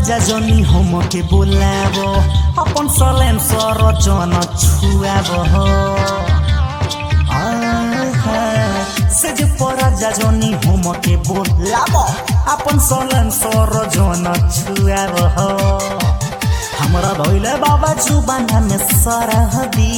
राजा जनी हमके बोलाबो अपन सलेन सर जन छुआबो सेज पर राजा जनी हमके बोलाबो अपन सलेन सर जन छुआबो हमरा धोइले बाबा जुबाना में सरहदी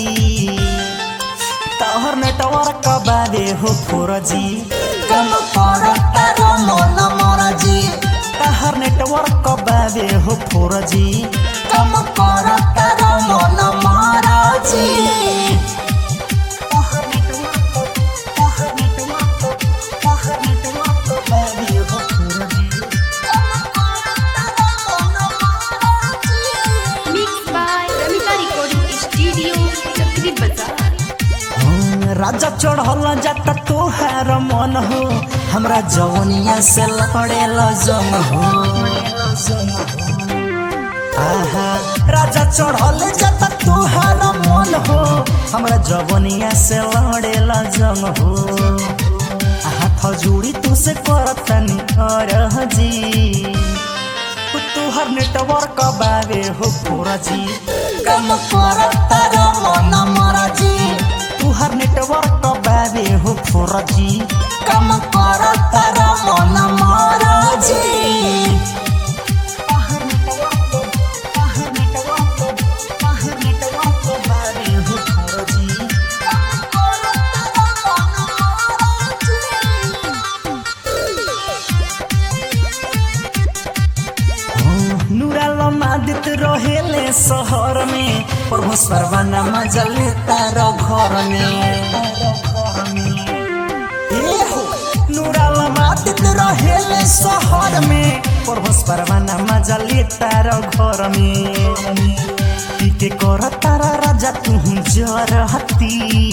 तहर नेटवर्क बाबे हो फोरजी कम करता रो मन मरजी तहर नेटवर्क बाबे हो फोरजी कम करता रो मन मरजी बाबे हो फोरजी Mixed by Ramita Recording Studio, Chakri Bazaar. राजा चढ़ल जाता तोहार मन हो हमरा जवनिया से लड़ेल जम हो आहा राजा चढ़ल जाता तोहार मन हो हमरा जवनिया से लड़ेल जम हो हाथ जोड़ी तुसे करतनी अरजी तोहर नेटवर्क बाबे हो फोरजी कम करता रो मन मरजी तुहर नेटवर्क बाबे हो फोरजी कम करता रो मन मरजी बाबे हो फोरजी नूराल मादित रहेले शहर में प्रभु सरवाना मजले तार घर में नूराल मादित रहेले शहर में प्रभु सरवाना मजले तार घर में पीके कर तारा राजा तू जरहती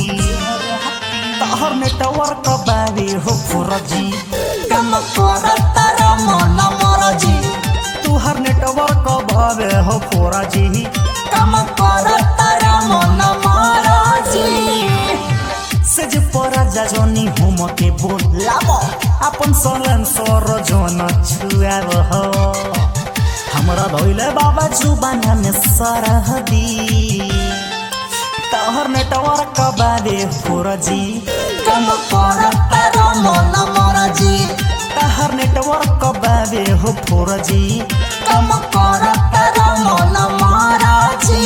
तहर नेटवर्क बाबे हो फोरजी कम करता रो मन मरजी तुहर नेटवर्क बाबे हो फोरजी कम करता रो मन मरजी सेज पर जनी हमके बोलाबो अपन सलन सर जन छुआबो हमरा धोइले बाबा जुबाना में सरहदी तहर नेटवर्क बाबे फोरजी कम करता रो मन मरजी तहर नेटवर्क बाबे हो फोरजी कम करता रो मन मरजी